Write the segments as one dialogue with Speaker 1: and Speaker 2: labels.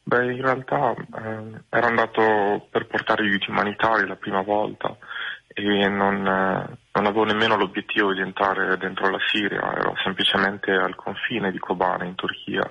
Speaker 1: Beh, in realtà ero andato per portare aiuti umanitari la prima volta e non avevo nemmeno l'obiettivo di entrare dentro la Siria, ero semplicemente al confine di Kobane in Turchia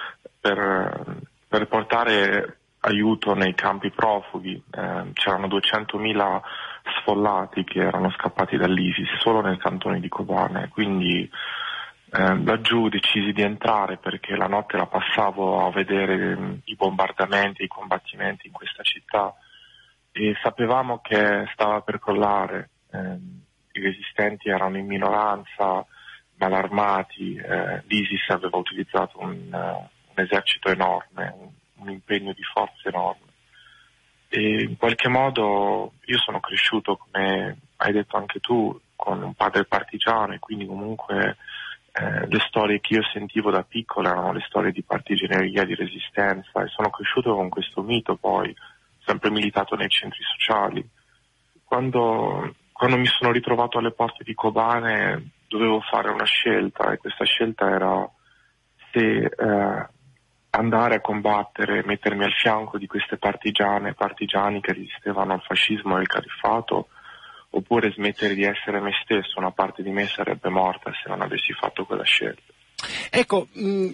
Speaker 1: per portare aiuto nei campi profughi. C'erano 200.000 sfollati che erano scappati dall'ISIS solo nel cantone di Kobane, quindi laggiù decisi di entrare perché la notte la passavo a vedere i bombardamenti, i combattimenti in questa città e sapevamo che stava per crollare. I resistenti erano in minoranza, malarmati, l'ISIS aveva utilizzato un esercito enorme, un impegno di forze enorme. E in qualche modo io sono cresciuto, come hai detto anche tu, con un padre partigiano e quindi comunque le storie che io sentivo da piccolo erano le storie di partigianeria, di resistenza e sono cresciuto con questo mito poi, sempre militato nei centri sociali. Quando mi sono ritrovato alle porte di Kobane dovevo fare una scelta e questa scelta era se andare a combattere, mettermi al fianco di queste partigiani che resistevano al fascismo e al califfato, oppure smettere di essere me stesso. Una parte di me sarebbe morta se non avessi fatto quella scelta.
Speaker 2: Ecco,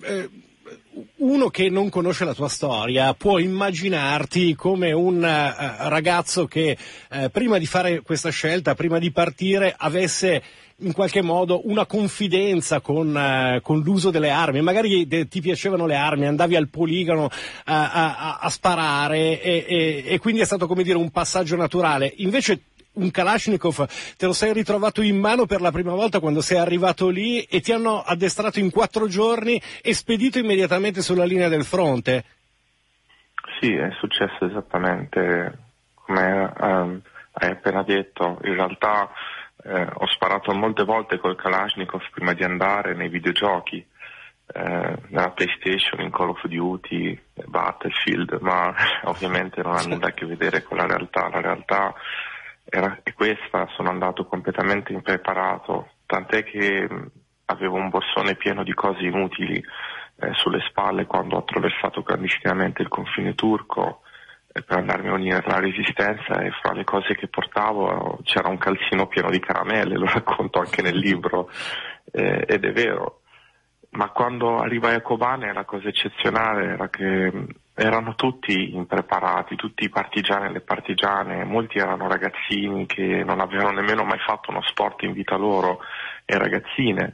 Speaker 2: uno che non conosce la tua storia può immaginarti come un ragazzo che prima di fare questa scelta, prima di partire, avesse in qualche modo una confidenza con l'uso delle armi, magari ti piacevano le armi, andavi al poligono a sparare e quindi è stato, come dire, un passaggio naturale. Invece un Kalashnikov te lo sei ritrovato in mano per la prima volta quando sei arrivato lì e ti hanno addestrato in 4 giorni e spedito immediatamente sulla linea del fronte.
Speaker 1: Sì, è successo esattamente come hai appena detto. In realtà ho sparato molte volte col Kalashnikov prima di andare nei videogiochi, nella PlayStation, in Call of Duty, Battlefield, ma ovviamente non ha nulla a che vedere con la realtà. La realtà era questa, sono andato completamente impreparato, tant'è che avevo un borsone pieno di cose inutili sulle spalle quando ho attraversato clandestinamente il confine turco per andarmi a unire alla resistenza, e fra le cose che portavo c'era un calzino pieno di caramelle, lo racconto anche nel libro, ed è vero. Ma quando arrivai a Kobane la cosa eccezionale era che erano tutti impreparati, tutti i partigiani e le partigiane, molti erano ragazzini che non avevano nemmeno mai fatto uno sport in vita loro, e ragazzine.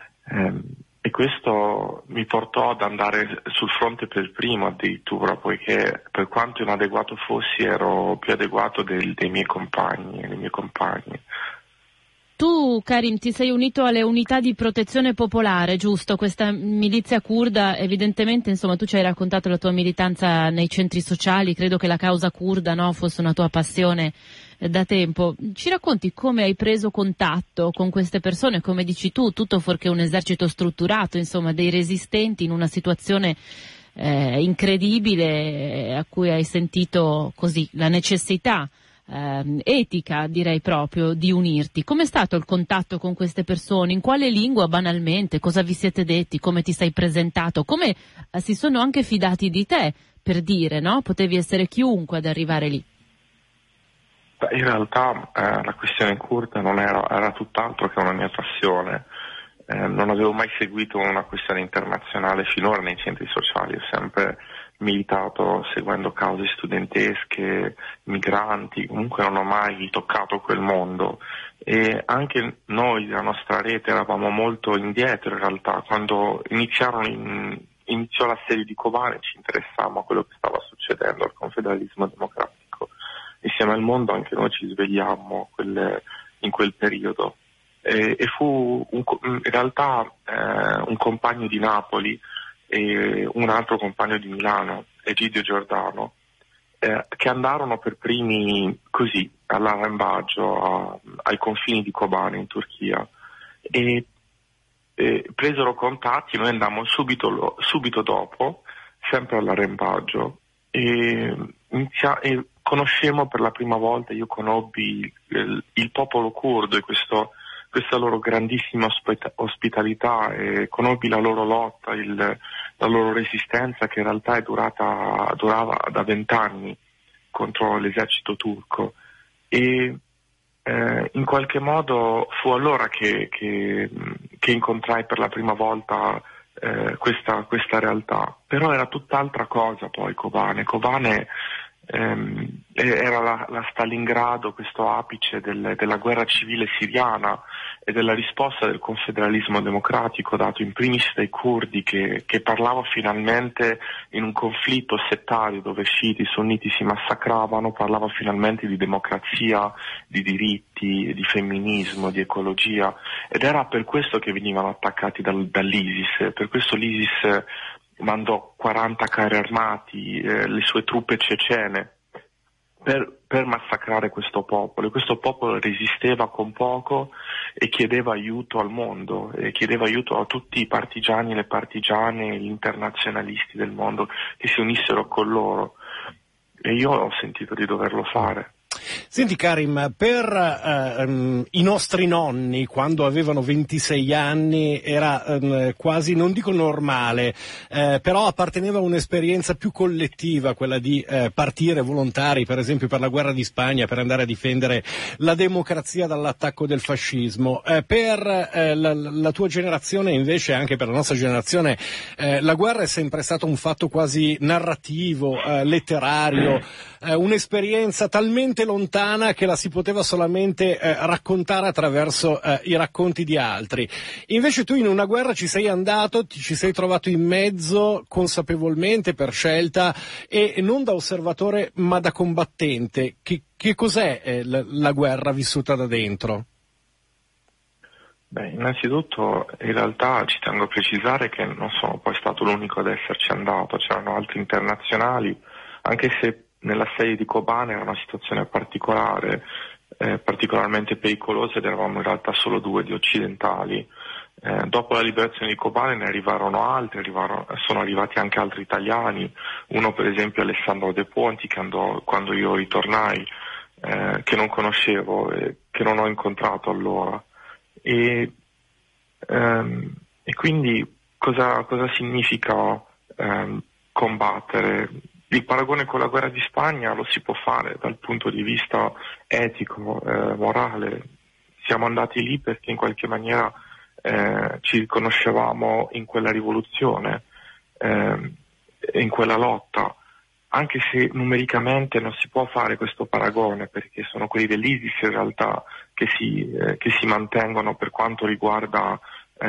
Speaker 1: E questo mi portò ad andare sul fronte per primo addirittura, poiché per quanto inadeguato fossi ero più adeguato dei miei compagni e delle mie compagne.
Speaker 3: Tu, Karim, ti sei unito alle unità di protezione popolare, giusto? Questa milizia curda, evidentemente, insomma, tu ci hai raccontato la tua militanza nei centri sociali, credo che la causa curda, no, fosse una tua passione da tempo. Ci racconti come hai preso contatto con queste persone, come dici tu, tutto fuorché un esercito strutturato, insomma, dei resistenti in una situazione incredibile a cui hai sentito così la necessità etica, direi proprio, di unirti. Com'è stato il contatto con queste persone? In quale lingua, banalmente? Cosa vi siete detti? Come ti sei presentato? Come si sono anche fidati di te, per dire, no? Potevi essere chiunque ad arrivare lì.
Speaker 1: In realtà la questione curda non era tutt'altro che una mia passione. Non avevo mai seguito una questione internazionale finora nei centri sociali, ho sempre militato seguendo cause studentesche, migranti, comunque non ho mai toccato quel mondo, e anche noi, la nostra rete, eravamo molto indietro in realtà. Quando iniziò la serie di Kobane ci interessammo a quello che stava succedendo al confederalismo democratico. Insieme al mondo anche noi ci svegliammo in quel periodo. E fu in realtà un compagno di Napoli e un altro compagno di Milano, Egidio Giordano, che andarono per primi così all'arrembaggio ai confini di Kobane in Turchia e presero contatti. Noi andammo subito dopo, sempre all'arrembaggio, e conoscemmo per la prima volta, io conobbi il popolo curdo e questo questa loro grandissima ospitalità, e conobbi la loro lotta, la loro resistenza, che in realtà durava da 20 anni contro l'esercito turco, e in qualche modo fu allora che incontrai per la prima volta questa realtà. Però era tutt'altra cosa poi Kobane. Era la Stalingrado, questo apice della guerra civile siriana e della risposta del confederalismo democratico dato in primis dai curdi, che parlava finalmente, in un conflitto settario dove sciiti e sunniti si massacravano, parlava finalmente di democrazia, di diritti, di femminismo, di ecologia, ed era per questo che venivano attaccati dall'ISIS. Per questo l'ISIS mandò 40 carri armati, le sue truppe cecene, per massacrare questo popolo, e questo popolo resisteva con poco e chiedeva aiuto al mondo, e chiedeva aiuto a tutti i partigiani, le partigiane, gli internazionalisti del mondo che si unissero con loro, e io ho sentito di doverlo fare.
Speaker 2: Senti Karim, per i nostri nonni, quando avevano 26 anni, era quasi, non dico normale, però apparteneva a un'esperienza più collettiva, quella di partire volontari, per esempio per la guerra di Spagna, per andare a difendere la democrazia dall'attacco del fascismo. Per la tua generazione, invece, anche per la nostra generazione, la guerra è sempre stato un fatto quasi narrativo, letterario, un'esperienza talmente lontana che la si poteva solamente raccontare attraverso i racconti di altri. Invece tu in una guerra ci sei andato, ci sei trovato in mezzo consapevolmente, per scelta, e non da osservatore ma da combattente. Che cos'è la guerra vissuta da dentro?
Speaker 1: Beh, innanzitutto in realtà ci tengo a precisare che non sono poi stato l'unico ad esserci andato, c'erano altri internazionali, anche se nella sede di Kobane era una situazione particolare, particolarmente pericolosa, ed eravamo in realtà solo 2 di occidentali. Dopo la liberazione di Kobane ne arrivarono altri, sono arrivati anche altri italiani, uno per esempio Alessandro De Ponti, che andò quando io ritornai, che non conoscevo e che non ho incontrato allora. E quindi cosa significa combattere? Il paragone con la guerra di Spagna lo si può fare dal punto di vista etico, morale. Siamo andati lì perché in qualche maniera ci riconoscevamo in quella rivoluzione, in quella lotta, anche se numericamente non si può fare questo paragone, perché sono quelli dell'ISIS in realtà che si mantengono per quanto riguarda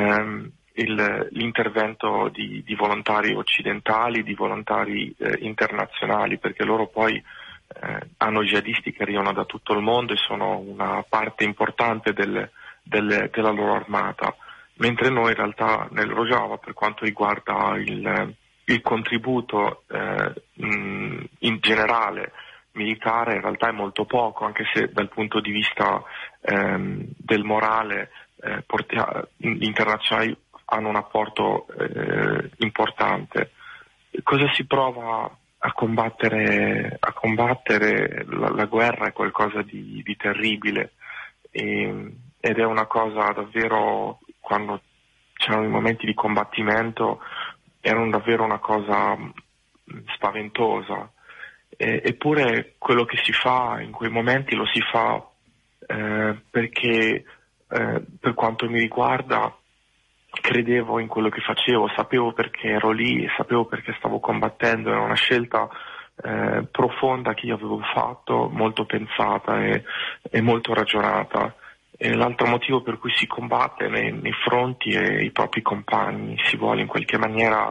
Speaker 1: l'intervento di volontari occidentali, di volontari internazionali, perché loro poi hanno jihadisti che arrivano da tutto il mondo e sono una parte importante della loro armata, mentre noi in realtà nel Rojava, per quanto riguarda il contributo in generale militare, in realtà è molto poco, anche se dal punto di vista del morale gli internazionali hanno un apporto importante. Cosa si prova a combattere? La guerra è qualcosa di terribile, ed è una cosa davvero, quando c'erano i momenti di combattimento, erano davvero una cosa spaventosa. Eppure quello che si fa in quei momenti lo si fa perché per quanto mi riguarda credevo in quello che facevo, sapevo perché ero lì, sapevo perché stavo combattendo, era una scelta profonda che io avevo fatto, molto pensata e molto ragionata. E l'altro motivo per cui si combatte nei fronti è i propri compagni, si vuole in qualche maniera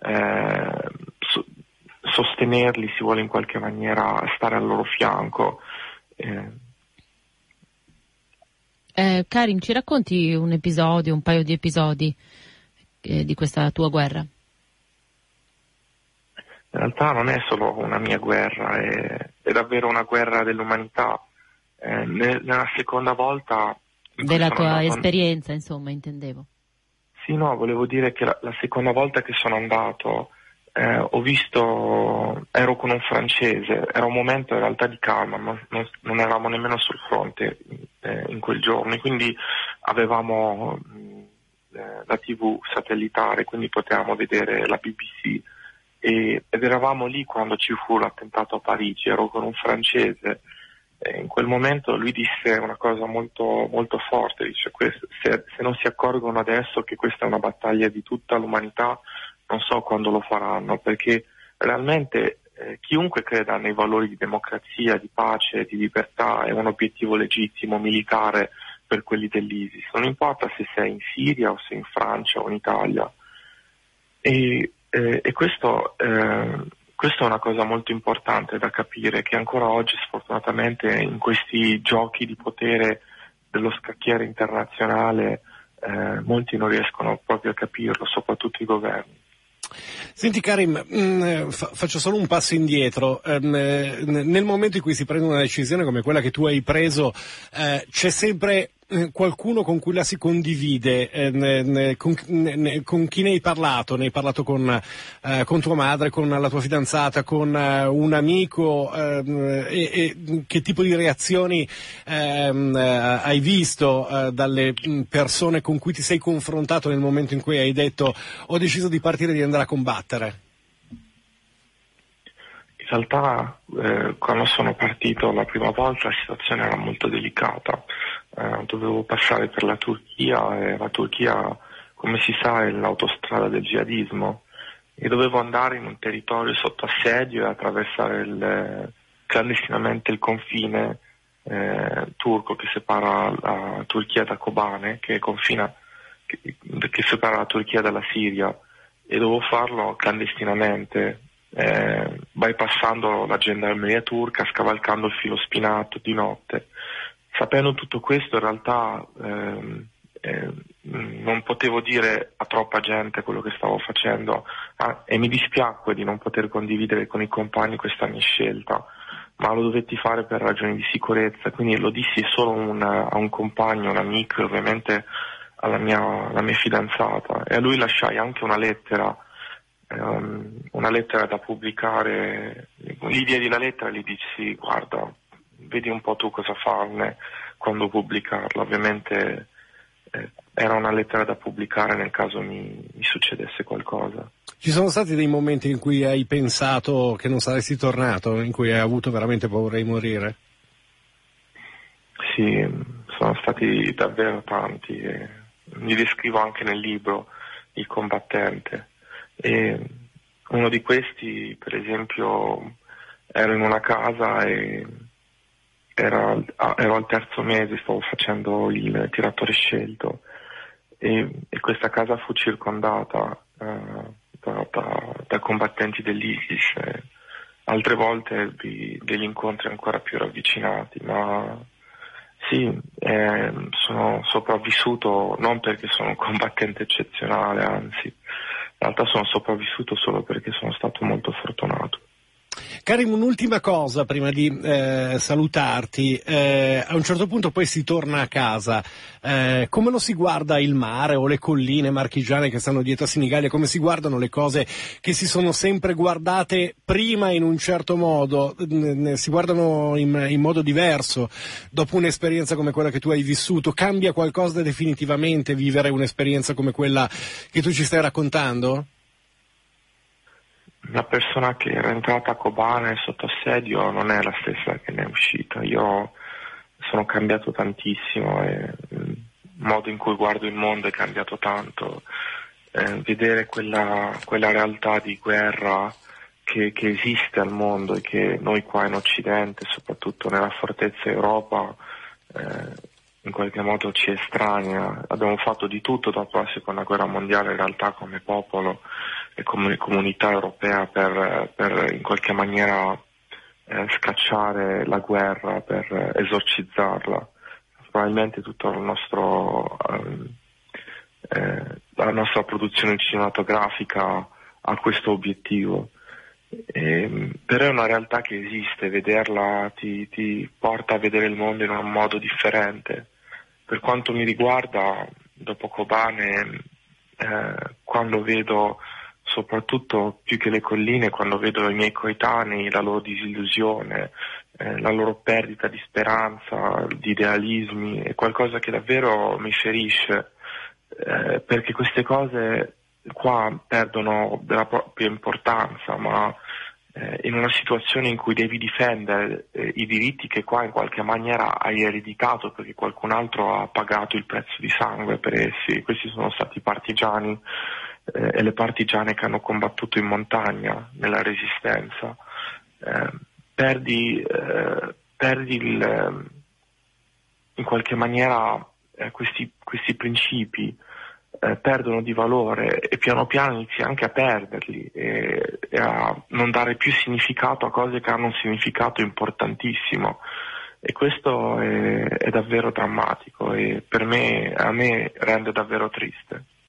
Speaker 1: sostenerli, si vuole in qualche maniera stare al loro fianco.
Speaker 3: Karim, ci racconti un paio di episodi di questa tua guerra?
Speaker 1: In realtà non è solo una mia guerra, è davvero una guerra dell'umanità. Nella seconda volta...
Speaker 3: Della tua esperienza, insomma, intendevo.
Speaker 1: Sì, no, volevo dire che la seconda volta che sono andato ero con un francese, era un momento in realtà di calma, ma non eravamo nemmeno sul fronte in quel giorno, quindi avevamo la TV satellitare, quindi potevamo vedere la BBC ed eravamo lì quando ci fu l'attentato a Parigi. Ero con un francese e in quel momento lui disse una cosa molto, molto forte, dice: se non si accorgono adesso che questa è una battaglia di tutta l'umanità, non so quando lo faranno, perché realmente chiunque creda nei valori di democrazia, di pace, di libertà è un obiettivo legittimo militare per quelli dell'ISIS, non importa se sei in Siria o se in Francia o in Italia. E questo è una cosa molto importante da capire, che ancora oggi sfortunatamente in questi giochi di potere dello scacchiere internazionale molti non riescono proprio a capirlo, soprattutto i governi.
Speaker 2: Senti Karim, faccio solo un passo indietro. Nel momento in cui si prende una decisione come quella che tu hai preso, c'è sempre qualcuno con cui la si condivide, con chi ne hai parlato? Ne hai parlato con tua madre, con la tua fidanzata, con un amico, e che tipo di reazioni hai visto dalle persone con cui ti sei confrontato nel momento in cui hai detto ho deciso di partire e di andare a combattere?
Speaker 1: In realtà quando sono partito la prima volta la situazione era molto delicata. Dovevo passare per la Turchia e la Turchia, come si sa, è l'autostrada del jihadismo, e dovevo andare in un territorio sotto assedio e attraversare clandestinamente il confine turco che separa la Turchia da Kobane, che separa la Turchia dalla Siria, e dovevo farlo clandestinamente, bypassando la gendarmeria turca, scavalcando il filo spinato di notte. Sapendo tutto questo, in realtà non potevo dire a troppa gente quello che stavo facendo, e mi dispiacque di non poter condividere con i compagni questa mia scelta, ma lo dovetti fare per ragioni di sicurezza, quindi lo dissi solo a un compagno, un amico, ovviamente alla mia fidanzata, e a lui lasciai anche una lettera da pubblicare. Gli diedi la lettera e gli dissi: guarda, vedi un po' tu cosa farne quando pubblicarla. Ovviamente era una lettera da pubblicare nel caso mi succedesse qualcosa.
Speaker 2: Ci sono stati dei momenti in cui hai pensato che non saresti tornato, in cui hai avuto veramente paura di morire?
Speaker 1: Sì, sono stati davvero tanti, e li descrivo anche nel libro Il combattente. E uno di questi, per esempio, ero in una casa e ero al terzo mese, stavo facendo il tiratore scelto, e questa casa fu circondata da combattenti dell'ISIS. Altre volte degli incontri ancora più ravvicinati, ma sì, sono sopravvissuto non perché sono un combattente eccezionale, anzi, in realtà sono sopravvissuto solo perché sono stato molto fortunato.
Speaker 2: Karim, un'ultima cosa prima di salutarti. A un certo punto poi si torna a casa. Come lo si guarda il mare o le colline marchigiane che stanno dietro a Senigallia? Come si guardano le cose che si sono sempre guardate prima in un certo modo? Si guardano in modo diverso dopo un'esperienza come quella che tu hai vissuto? Cambia qualcosa definitivamente vivere un'esperienza come quella che tu ci stai raccontando?
Speaker 1: La persona che era entrata a Kobane sotto assedio non è la stessa che ne è uscita. Io sono cambiato tantissimo e il modo in cui guardo il mondo è cambiato tanto. Vedere quella realtà di guerra che esiste al mondo e che noi qua in Occidente, soprattutto nella fortezza Europa, in qualche modo ci estranea. Abbiamo fatto di tutto dopo la seconda guerra mondiale in realtà come popolo e come comunità europea per in qualche maniera scacciare la guerra, per esorcizzarla. Probabilmente tutta la nostra produzione cinematografica ha questo obiettivo. Però è una realtà che esiste, vederla ti porta a vedere il mondo in un modo differente. Per quanto mi riguarda, dopo Kobane, quando vedo, soprattutto più che le colline, quando vedo i miei coetanei, la loro disillusione, la loro perdita di speranza, di idealismi, è qualcosa che davvero mi ferisce, perché queste cose qua perdono della propria importanza, ma in una situazione in cui devi difendere i diritti che qua in qualche maniera hai ereditato perché qualcun altro ha pagato il prezzo di sangue per essi. Questi sono stati i partigiani e le partigiane che hanno combattuto in montagna nella resistenza. Perdi in qualche maniera questi principi perdono di valore, e piano piano inizi anche a perderli e a non dare più significato a cose che hanno un significato importantissimo, e questo è davvero drammatico, e a me rende davvero triste.